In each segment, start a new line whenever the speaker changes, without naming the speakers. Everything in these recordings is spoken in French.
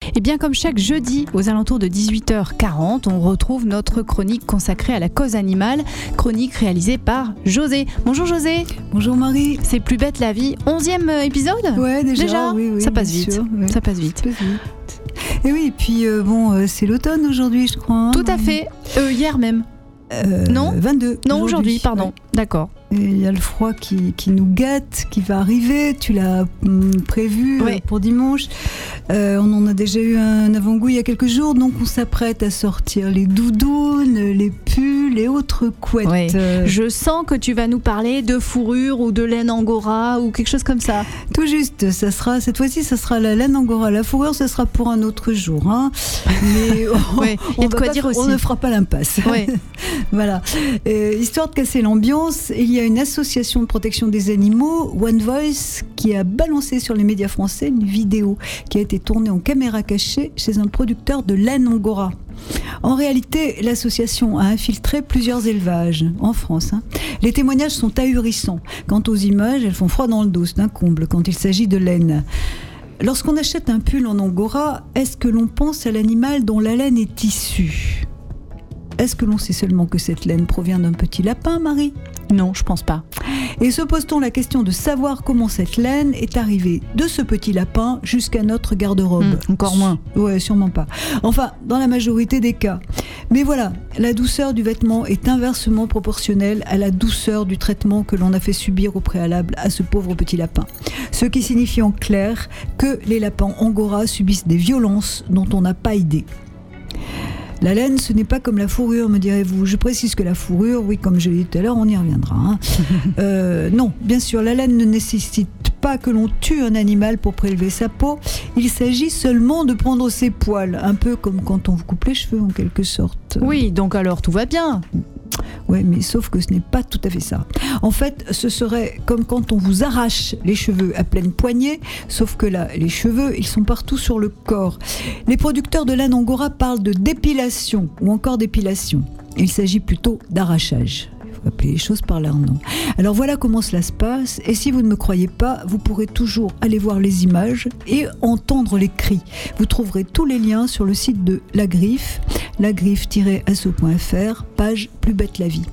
Et bien comme chaque jeudi aux alentours de 18h40, on retrouve notre chronique consacrée à la cause animale, chronique réalisée par José. Bonjour José.
Bonjour Marie.
C'est Plus bête la vie, 11e épisode ?
Ouais, déjà oui,
ça passe vite.
Sûr, ouais.
Ça passe vite.
Et oui, et puis c'est l'automne aujourd'hui, je crois. Hein.
Tout à fait. Hier même. Non
22.
Non, aujourd'hui, pardon.
Ouais.
D'accord.
Il y a le froid qui nous gâte, qui va arriver. Tu l'as prévu pour dimanche. On en a déjà eu un avant-goût il y a quelques jours, donc on s'apprête à sortir les doudounes, les pulls et autres couettes.
Ouais. Je sens que tu vas nous parler de fourrure ou de laine angora ou quelque chose comme ça.
Tout juste, cette fois-ci, ça sera la laine angora. La fourrure, ça sera pour un autre jour. Hein. Mais on ne fera pas l'impasse.
Ouais.
Voilà. Histoire de casser l'ambiance, il y a une association de protection des animaux, One Voice, qui a balancé sur les médias français une vidéo qui a été tournée en caméra cachée chez un producteur de laine angora. En réalité, l'association a infiltré plusieurs élevages en France. Hein. Les témoignages sont ahurissants. Quant aux images, elles font froid dans le dos, c'est un comble quand il s'agit de laine. Lorsqu'on achète un pull en angora, est-ce que l'on pense à l'animal dont la laine est issue ? Est-ce que l'on sait seulement que cette laine provient d'un petit lapin, Marie ?
Non, je pense pas.
Et se pose-t-on la question de savoir comment cette laine est arrivée de ce petit lapin jusqu'à notre garde-robe ?
Encore moins.
Ouais, sûrement pas. Enfin, dans la majorité des cas. Mais voilà, la douceur du vêtement est inversement proportionnelle à la douceur du traitement que l'on a fait subir au préalable à ce pauvre petit lapin. Ce qui signifie en clair que les lapins angora subissent des violences dont on n'a pas idée. La laine, ce n'est pas comme la fourrure, me direz-vous. Je précise que la fourrure, oui, comme je l'ai dit tout à l'heure, on y reviendra. Hein. Non, bien sûr, la laine ne nécessite pas que l'on tue un animal pour prélever sa peau. Il s'agit seulement de prendre ses poils, un peu comme quand on vous coupe les cheveux, en quelque sorte.
Oui, donc alors tout va bien.
Oui, mais sauf que ce n'est pas tout à fait ça. En fait, ce serait comme quand on vous arrache les cheveux à pleine poignée, sauf que là, les cheveux, ils sont partout sur le corps. Les producteurs de laine angora parlent de dépilation ou encore d'épilation. Il s'agit plutôt d'arrachage. Il faut appeler les choses par leur nom. Alors voilà comment cela se passe, et si vous ne me croyez pas, vous pourrez toujours aller voir les images et entendre les cris. Vous trouverez tous les liens sur le site de La Griffe, lagriffe-asso.fr, page Plus bête la vie.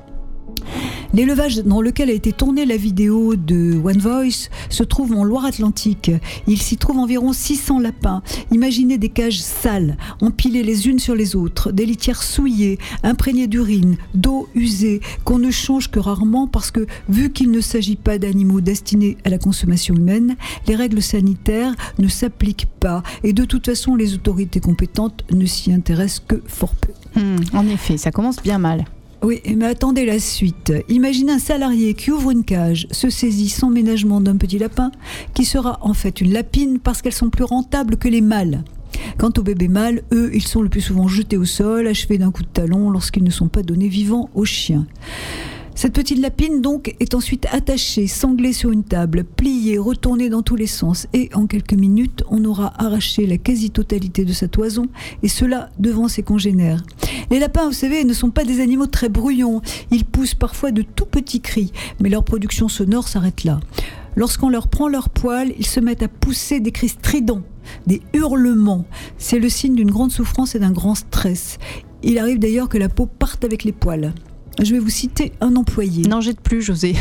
L'élevage dans lequel a été tournée la vidéo de One Voice se trouve en Loire-Atlantique. Il s'y trouve environ 600 lapins. Imaginez des cages sales, empilées les unes sur les autres, des litières souillées, imprégnées d'urine, d'eau usée, qu'on ne change que rarement parce que, vu qu'il ne s'agit pas d'animaux destinés à la consommation humaine, les règles sanitaires ne s'appliquent pas et de toute façon les autorités compétentes ne s'y intéressent que fort peu.
En effet, ça commence bien mal.
Oui, mais attendez la suite. Imaginez un salarié qui ouvre une cage, se saisit sans ménagement d'un petit lapin, qui sera en fait une lapine parce qu'elles sont plus rentables que les mâles. Quant aux bébés mâles, eux, ils sont le plus souvent jetés au sol, achevés d'un coup de talon lorsqu'ils ne sont pas donnés vivants aux chiens. Cette petite lapine, donc, est ensuite attachée, sanglée sur une table, pliée, retournée dans tous les sens. Et en quelques minutes, on aura arraché la quasi-totalité de sa toison, et cela devant ses congénères. Les lapins, vous savez, ne sont pas des animaux très bruyants. Ils poussent parfois de tout petits cris, mais leur production sonore s'arrête là. Lorsqu'on leur prend leurs poils, ils se mettent à pousser des cris stridents, des hurlements. C'est le signe d'une grande souffrance et d'un grand stress. Il arrive d'ailleurs que la peau parte avec les poils. Je vais vous citer un employé.
N'en jette plus, José.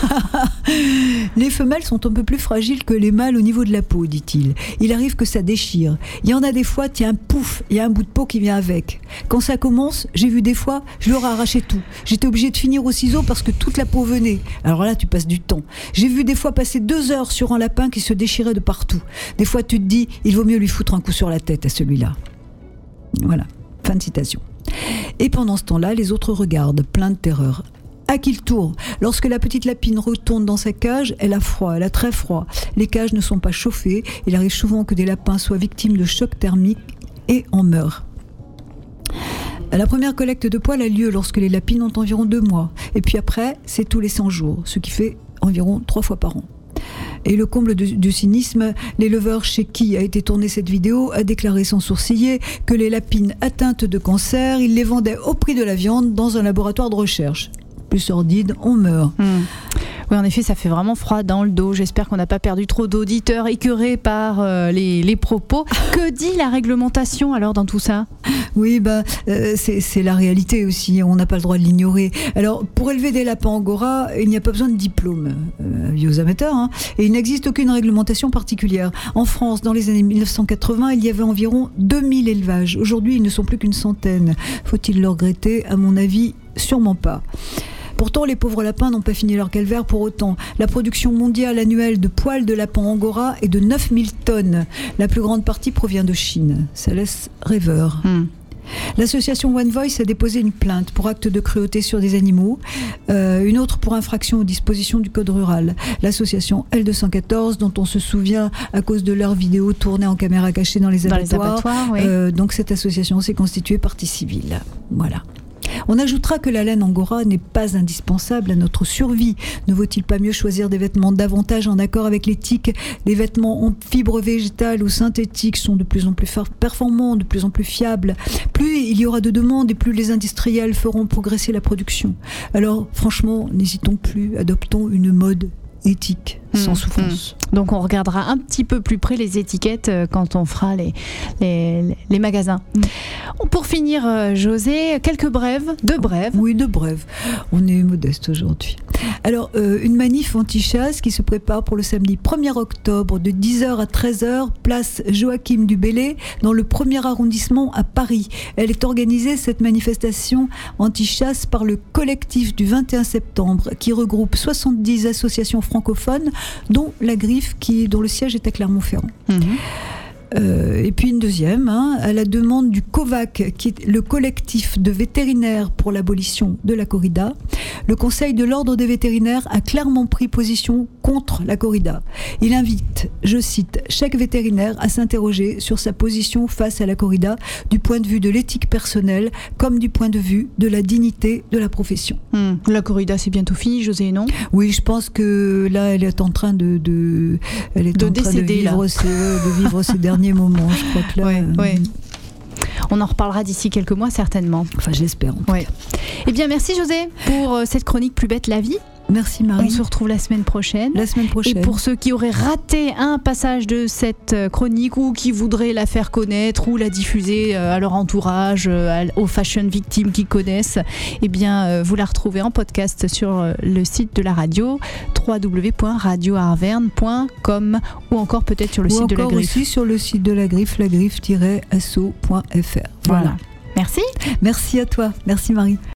Les femelles sont un peu plus fragiles que les mâles au niveau de la peau, dit-il. Il arrive que ça déchire. Il y en a des fois, tiens, pouf, il y a un bout de peau qui vient avec. Quand ça commence, j'ai vu des fois, je leur ai arraché tout. J'étais obligée de finir au ciseau parce que toute la peau venait. Alors là, tu passes du temps. J'ai vu des fois passer 2 heures sur un lapin qui se déchirait de partout. Des fois, tu te dis, il vaut mieux lui foutre un coup sur la tête à celui-là. Voilà, fin de citation. Et pendant ce temps-là, les autres regardent, pleins de terreur. À qui le tour ? Lorsque la petite lapine retourne dans sa cage, elle a froid, elle a très froid. Les cages ne sont pas chauffées. Il arrive souvent que des lapins soient victimes de chocs thermiques et en meurent. La première collecte de poils a lieu lorsque les lapines ont environ 2 mois. Et puis après, c'est tous les 100 jours, ce qui fait environ 3 fois par an. Et le comble du cynisme, l'éleveur chez qui a été tournée cette vidéo a déclaré sans sourciller que les lapines atteintes de cancer, il les vendait au prix de la viande dans un laboratoire de recherche. Plus sordide, on meurt.
Oui, en effet, ça fait vraiment froid dans le dos. J'espère qu'on n'a pas perdu trop d'auditeurs écœurés par les propos. Que dit la réglementation alors dans tout ça ?
Oui, c'est la réalité aussi. On n'a pas le droit de l'ignorer. Alors, pour élever des lapins angora, il n'y a pas besoin de diplôme, aux amateurs, hein, et il n'existe aucune réglementation particulière. En France, dans les années 1980, il y avait environ 2000 élevages. Aujourd'hui, ils ne sont plus qu'une centaine. Faut-il le regretter ? À mon avis, sûrement pas. Pourtant, les pauvres lapins n'ont pas fini leur calvaire pour autant. La production mondiale annuelle de poils de lapin angora est de 9000 tonnes. La plus grande partie provient de Chine. Ça laisse rêveur. L'association One Voice a déposé une plainte pour acte de cruauté sur des animaux, une autre pour infraction aux dispositions du code rural. L'association L214, dont on se souvient à cause de leurs vidéos tournées en caméra cachée dans les abattoirs.
Oui.
Donc cette association s'est constituée partie civile. Voilà. On ajoutera que la laine angora n'est pas indispensable à notre survie. Ne vaut-il pas mieux choisir des vêtements davantage en accord avec l'éthique ? Les vêtements en fibres végétales ou synthétiques sont de plus en plus performants, de plus en plus fiables. Plus il y aura de demandes et plus les industriels feront progresser la production. Alors franchement, n'hésitons plus, adoptons une mode éthique, sans souffrance.
Donc on regardera un petit peu plus près les étiquettes quand on fera les magasins. Pour finir, José, quelques brèves, deux brèves.
Oui, deux brèves. On est modeste aujourd'hui. Alors, une manif anti-chasse qui se prépare pour le samedi 1er octobre de 10h à 13h, place Joachim du Bellay, dans le 1er arrondissement à Paris. Elle est organisée, cette manifestation anti-chasse, par le collectif du 21 septembre, qui regroupe 70 associations francophones, dont la Griffe, dont le siège est à Clermont-Ferrand. Et puis une deuxième, à la demande du COVAC, qui est le collectif de vétérinaires pour l'abolition de la corrida. Le Conseil de l'Ordre des vétérinaires a clairement pris position contre la corrida. Il invite, je cite, chaque vétérinaire à s'interroger sur sa position face à la corrida, du point de vue de l'éthique personnelle, comme du point de vue de la dignité de la profession.
La corrida, c'est bientôt fini, José, non ?
Oui, je pense que là, elle est en train de vivre ses derniers moments, je crois que là...
Ouais. On en reparlera d'ici quelques mois, certainement.
Enfin, j'espère.
Eh bien, merci José pour cette chronique Plus bête la vie.
Merci Marie.
On se retrouve la semaine prochaine. Et pour ceux qui auraient raté un passage de cette chronique ou qui voudraient la faire connaître ou la diffuser à leur entourage, aux fashion victimes qu'ils connaissent, eh bien, vous la retrouvez en podcast sur le site de la radio, www.radioarverne.com, ou encore peut-être sur le site de la Griffe.
Ou encore aussi sur le site de la Griffe, lagriffe-asso.fr. Voilà.
Merci.
Merci à toi. Merci Marie.